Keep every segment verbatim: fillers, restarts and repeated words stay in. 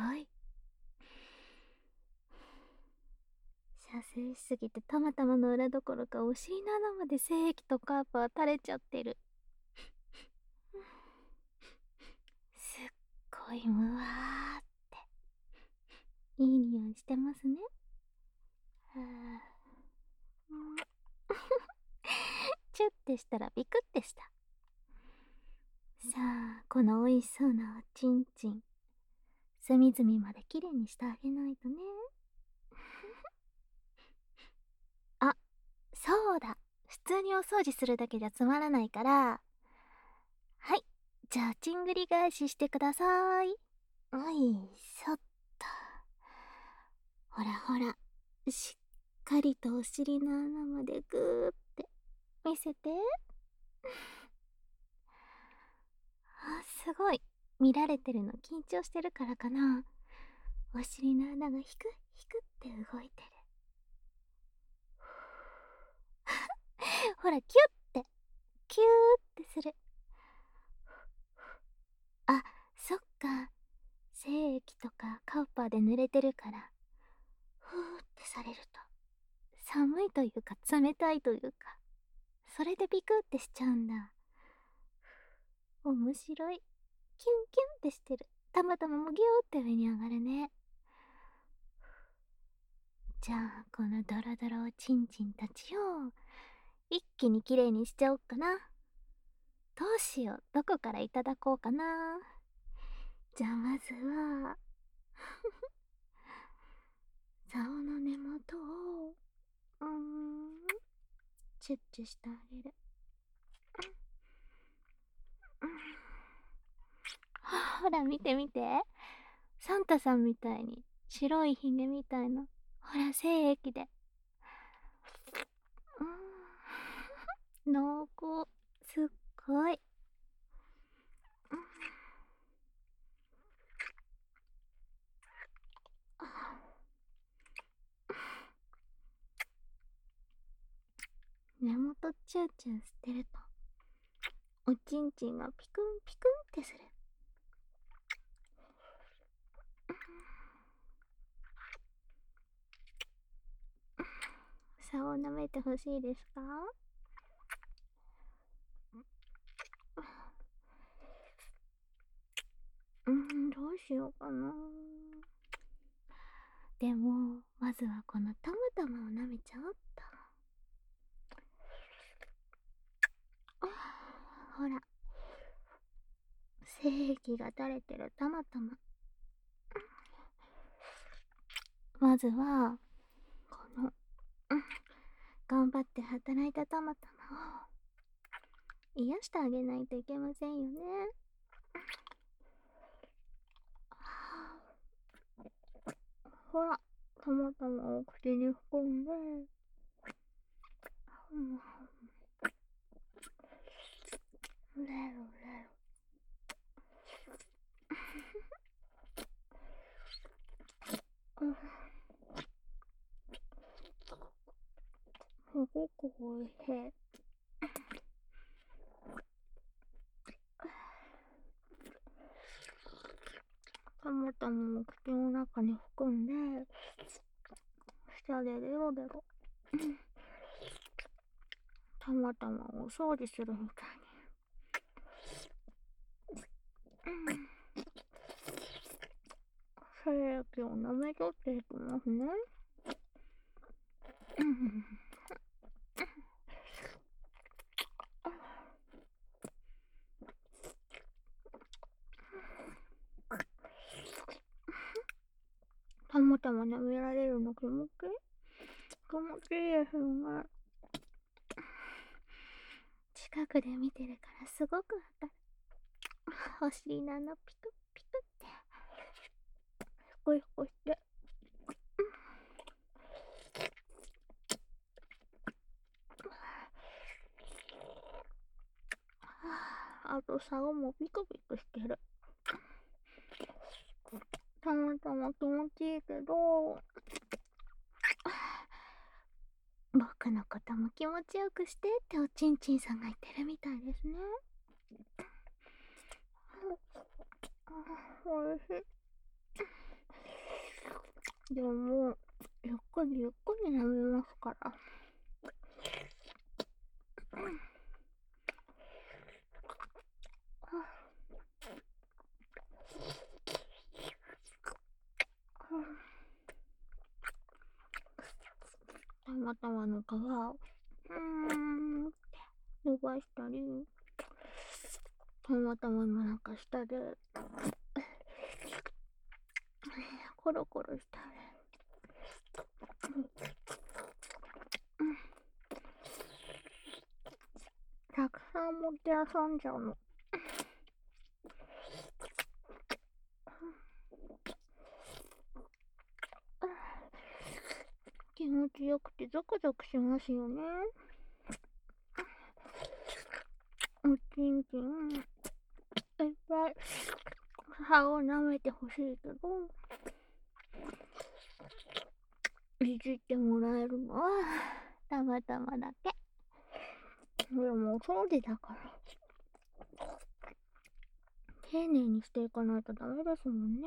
ごい。射精しすぎてたまたまの裏どころかお尻の穴まで精液とカープは垂れちゃってる。すっごいむわーっていい匂いしてますね。はあチュッてしたらビクってした。さあ、この美味しそうなおちんちん隅々まできれいにしてあげないとね。あ、そうだ、普通にお掃除するだけじゃつまらないから、はい、じゃあちんぐり返ししてください。よいしょっと。ほらほら、しっかりとお尻の穴までぐーって見せて。あ、すごい。見られてるの緊張してるからかな。お尻の穴がひくひくって動いてる。ほら、キュッて、キューってする。あ、そっか。精液とかカウパーで濡れてるから、ふーってされると、寒いというか冷たいというか、それでビクってしちゃうんだ。面白い。キュンキュンってしてる。たまたまもギューって上に上がるね。じゃあ、このドロドロおちんちんたちを、一気にきれいにしちゃおっかな。どうしよう、どこからいただこうかな。じゃあまずは竿の根元をうーんチュッチュしてあげる。ほら見て見て、サンタさんみたいに白いひげみたいな、ほら精液で、うーん濃厚、すっごい。根元チューチューしてるとおちんちんがピクンピクンってする。竿を舐めてほしいですか？うーん、どうしようかな。でもまずはこのたまたまを舐めちゃおっと。ほら、精液が垂れてるたまたま。まずはこの、うん、頑張って働いたたまたまを癒してあげないといけませんよね。ほら、たまたまを口に含んで、うん、レロレロ。うん、すごくおいしい。たまたまを口の中に含んで、舌でレロレロ。たまたまをお掃除するみたいに。精液を舐め取っていきますね。たまたま舐められるの気持ちいい気持ちいいですよね。近くで見てるからすごくわかる。お尻の穴ピクピクってひこひこして、あと竿もピクピクしてる。たまたま気持ちいいけど、僕のことも気持ちよくしてっておちんちんさんが言ってるみたいですね。おいしい。 でももう、ゆっくりゆっくり舐めますから。たまたまの皮を、うーん、伸ばしたり、たまたまのなんか下で、コロコロしたり。たくさん持って遊んじゃうの。気持ちよくてゾクゾクしますよね。おちんちん、いっぱい歯を舐めてほしいけど、いじってもらえるのはたまたまだけ。でもお掃除だから丁寧にしていかないとダメですもんね。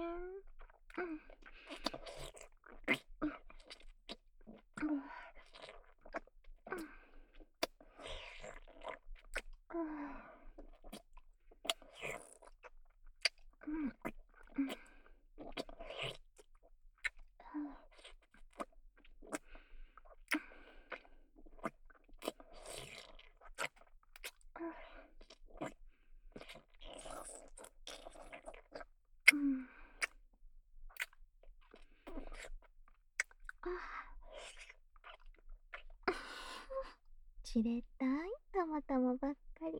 知れたいたまたまばっかり。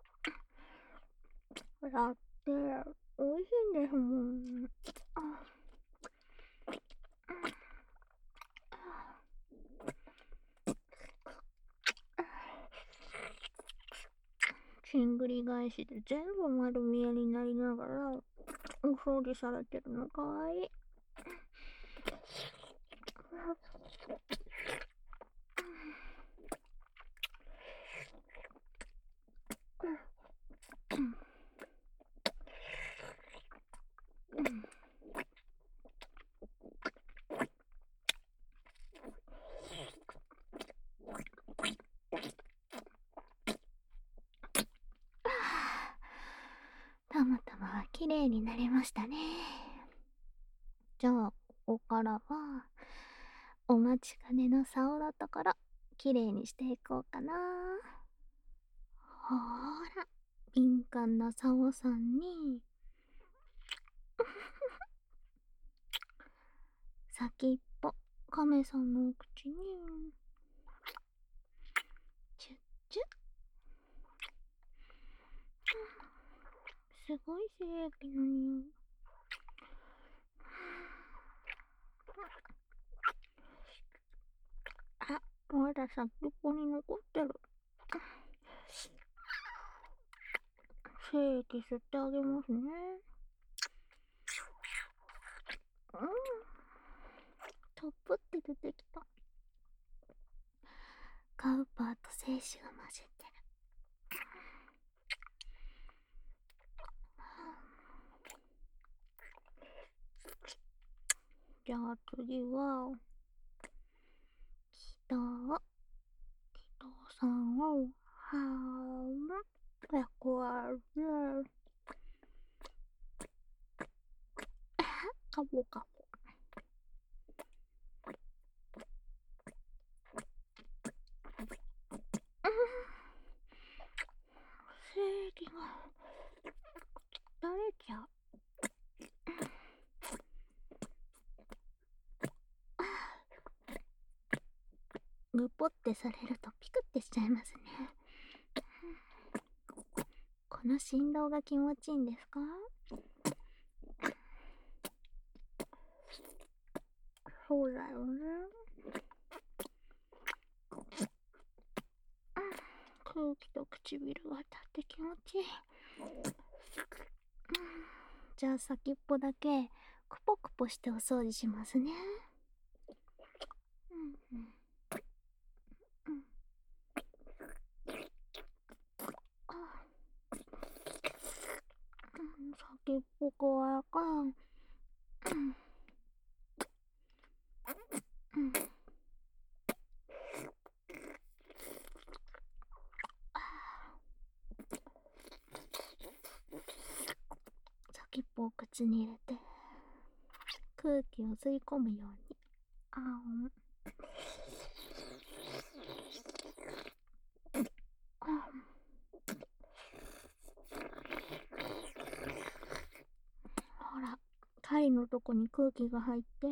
だって美味しいんですもん。ちんぐり返しで全部丸見えになりながらお掃除されてるのかわいい。たまたまは綺麗になりましたね。じゃあここからはお待ちかねの竿のところ綺麗にしていこうかな。ほーら、敏感な竿さんに先っぽ亀さんのお口にチュッチュッ。すごい精液の匂い。あ、まだ先っぽに残ってる。精液吸ってあげますね。うん、トップって出てきた。カウパーと精子が混じってる。じゃあ次は人を人さんをはーん役割でカボカボ。精液が垂れちゃう。グポってされるとピクってしちゃいますね。この振動が気持ちいいんですか？そうだよね。空気と唇が当たって気持ちいい。じゃあ先っぽだけクポクポしてお掃除しますね。うんうんうんあうん先っぽ怖いか。うんうん。先っぽを口に入れて空気を吸い込むように。あん。ほら、針のとこに空気が入って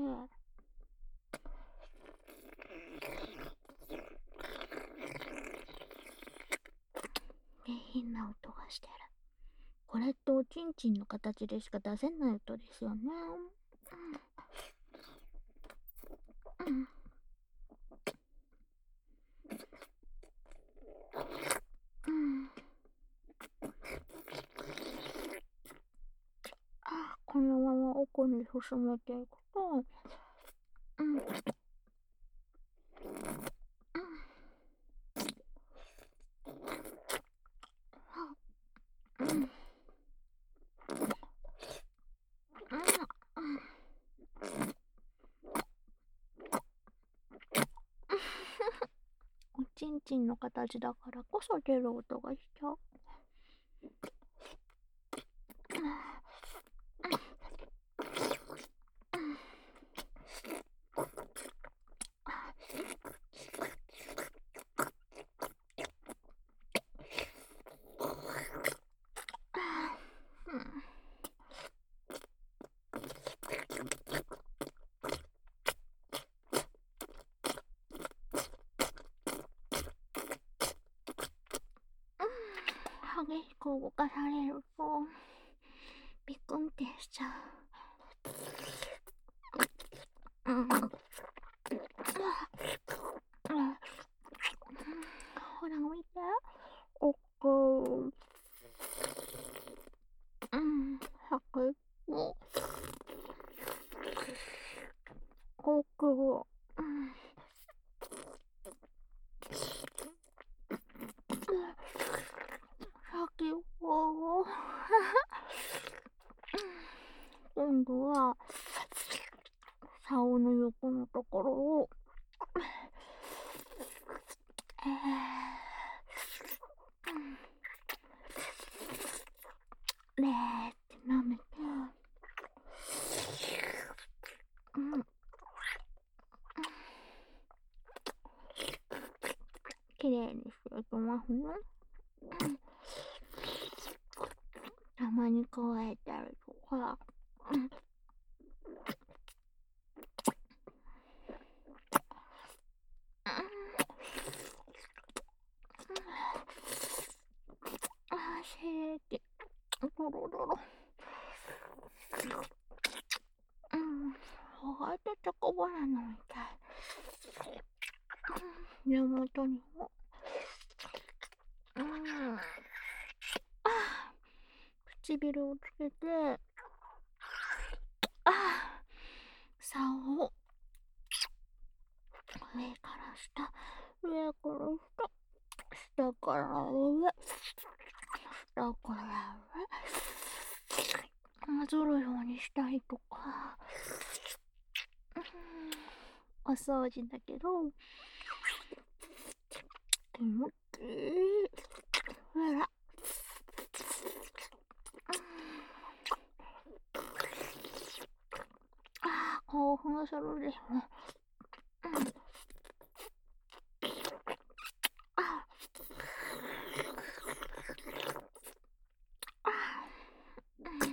下品な音がしてる。これっておちんちんの形でしか出せない音ですよね。うん。うん。うん。あ、このまま奥に進めていくと、うん。うん。うん。うん。おちんちんの形だからこそ出る音がしちゃう。うん。激しく動かされるとビクンってしちゃう。うん。ほら見て、奥。うん、吐く。奥。うん。先を。今度は竿の横のところを、えー、ねーって舐めて、うん、きれいにしていきますね。たまに加えたりとか、うん。あー、せーって、ドロドロ。うん、ホワイトチョコバナナみたい。うん、根元にも。うん。あ、唇をつけて、あ、竿を上から下、上から下、下から上、下から上、なぞるようにしたりとか、うん、お掃除だけど、気持ちいい。ほら。ああ、興奮するですね。うん。ああ、うん。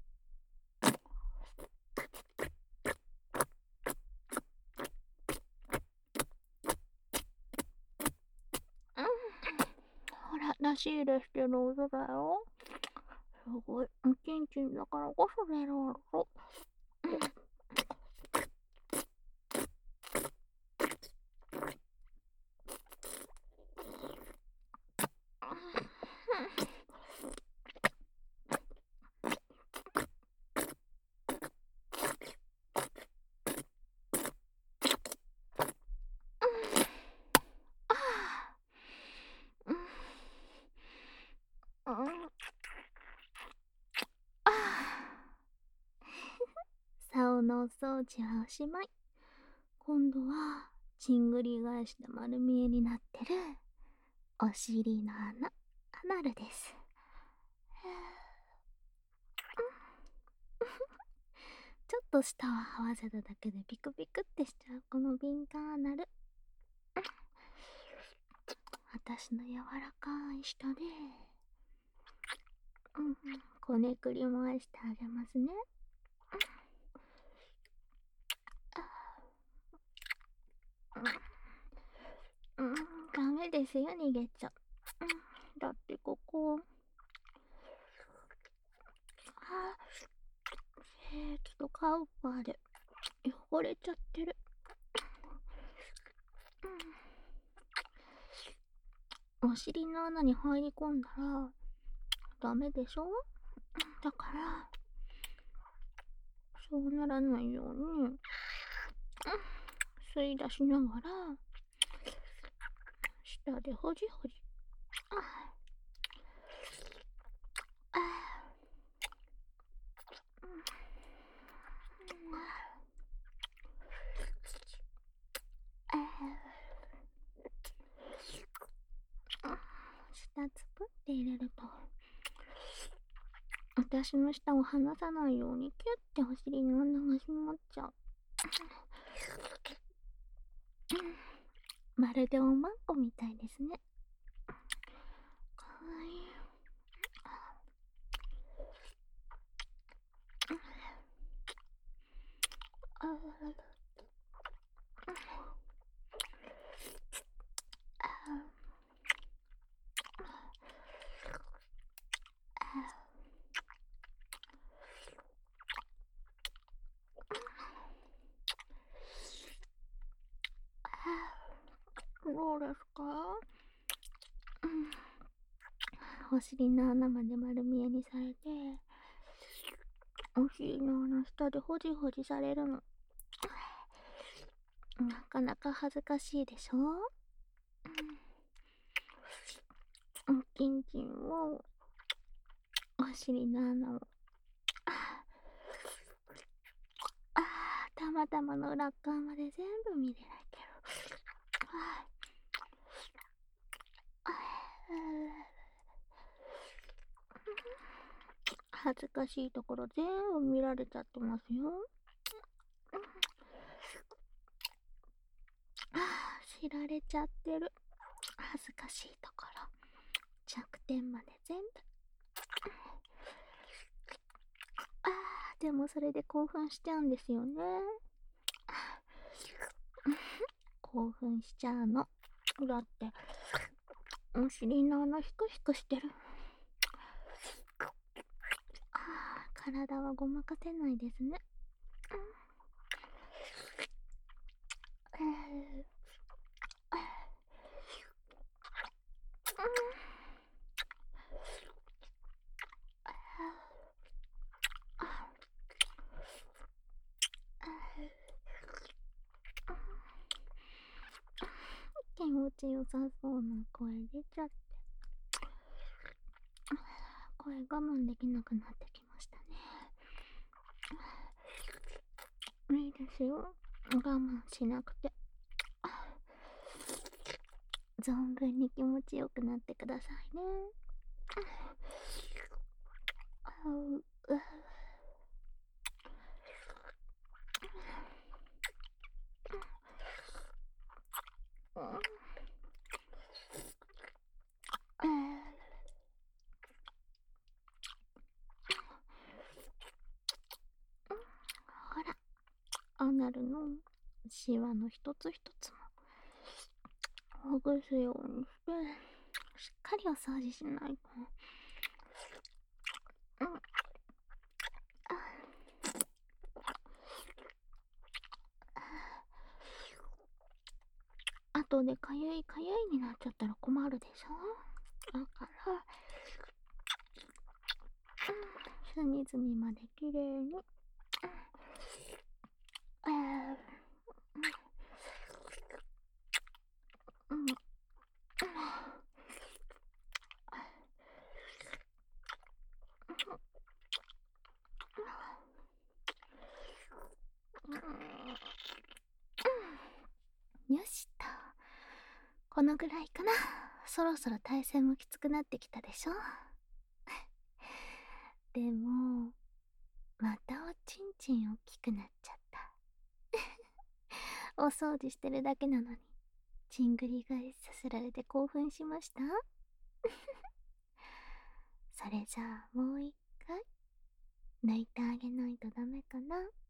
うん。ほら、出し入れしてる音だよ。すごい。おちんちんだからこそ出る音。うん。ああ。うん。うん。ああ。竿のお掃除はおしまい。 今度は、ちんぐり返しで丸見えになってる、お尻の穴、アナルです。ちょっと舌を合わせただけでピクピクってしちゃうこの敏感アナル。私の柔らかい舌で、うん、こねくり回してあげますね。うん、ダメですよ、逃げちゃ。うん、だってここ、あ、えー、ちょっとカウパーで汚れちゃってる。うん、お尻の穴に入り込んだらダメでしょ。だからそうならないように、うん、吸い出しながら下でほじほじ。ああ、うん、ああ、舌つぶって入れると、私の舌を離さないようにキュッてお尻の穴が閉まっちゃう。まるでおまんこみたいですね。かわいい。あどうですか？うん、お尻の穴まで丸見えにされて、お尻の穴下でほじほじされるの、なかなか恥ずかしいでしょ。うん、おちんちんを、お尻の穴を、ああ、たまたまの裏側まで全部見れないけど、ああ、恥ずかしいところ全部見られちゃってますよ。ああ、知られちゃってる。恥ずかしいところ、弱点まで全部。ああ、でもそれで興奮しちゃうんですよね。興奮しちゃうの。だって、お尻の穴ひくひくしてる。ああ、体はごまかせないですね。えー気持ちよさそうな声出ちゃって、声我慢できなくなってきましたね。いいですよ、我慢しなくて。存分に気持ちよくなってくださいね。あううほら、アナルのシワの一つ一つもほぐすようにしてしっかりお掃除しないと。うん、あとでかゆいかゆいになっちゃったら困るでしょ。だから、うん、隅々まできれいに、えーうん、 このぐらいかな。そろそろ体勢もきつくなってきたでしょ。でも、またおちんちん大きくなっちゃった。お掃除してるだけなのに、ちんぐり返しさせられて興奮しました。それじゃあもう一回、抜いてあげないとダメかな。